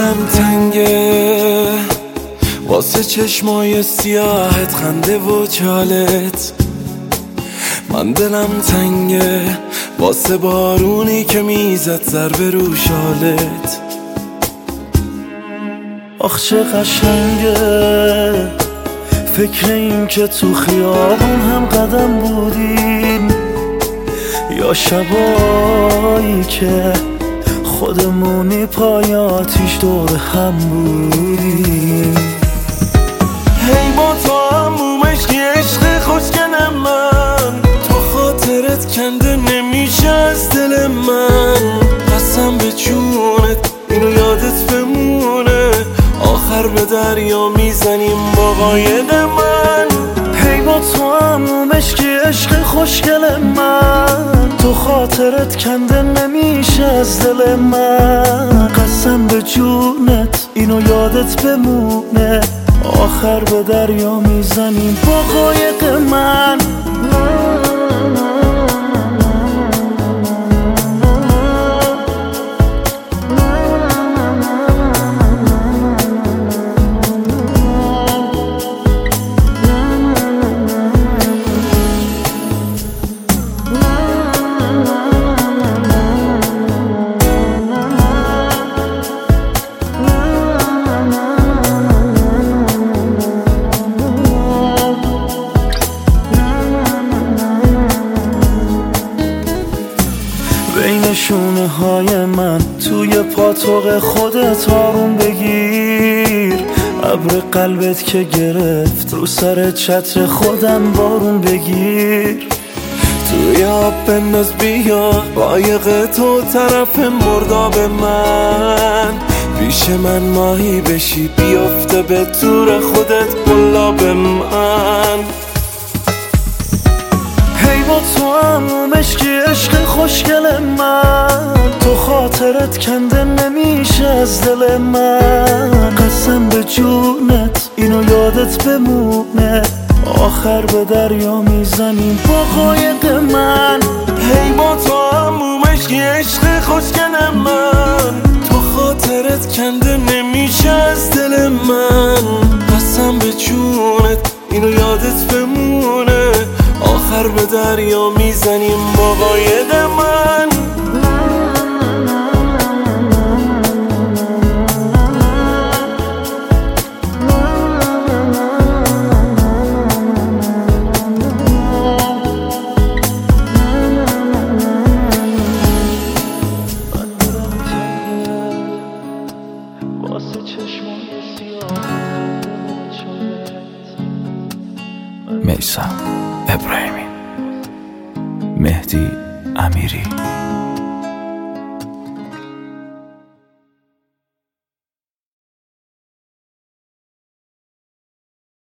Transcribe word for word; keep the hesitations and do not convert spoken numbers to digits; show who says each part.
Speaker 1: دلم تنگه واسه چشمای سیاهت، خنده و چالت. من دلم تنگه واسه بارونی که میزد ضربه رو شالت.
Speaker 2: آخ چه قشنگه فکر این که تو خیابون هم قدم بودیم، یا شبایی که خودمونی پای آتیش دور هم بودیم.
Speaker 1: هی با تو همومش که عشق خوشگل من، تو خاطرت کنده نمیشه از دل من. قسم به جونت اینو یادت بمونه، آخر به دریا میزنیم با قایق من.
Speaker 2: هی با تو همومش که عشق خوشگل من، تو خاطرت کنده نمیشه از دل من. قسم به جونت اینو یادت بمونه، آخر به دریا میزنیم با قایق من. بین شونه های من توی پاتوق خودت آروم بگیر. ابر قلبت که گرفت رو سر چتر خودم بارون بگیر.
Speaker 1: توی آب بنداز بیا قایق تو طرف مرداب من. پیش من ماهی بشی بیافته به تور خودت قلاب من.
Speaker 2: هی با تو همومش که عشق خوشگل من، تو خاطرت کنده نمیشه از دل من. قسم به جونت اینو یادت بمونه، آخر به دریا میزنیم با قایق من.
Speaker 1: هی با تو همومش که عشق خوشگل من، تو خاطرت کنده نمیشه از دل من. قسم به جونت اینو یادت بمونه، آخر به دریا میزنیم با قایق من.
Speaker 3: میثم ابراهیمی، مهدی امیری.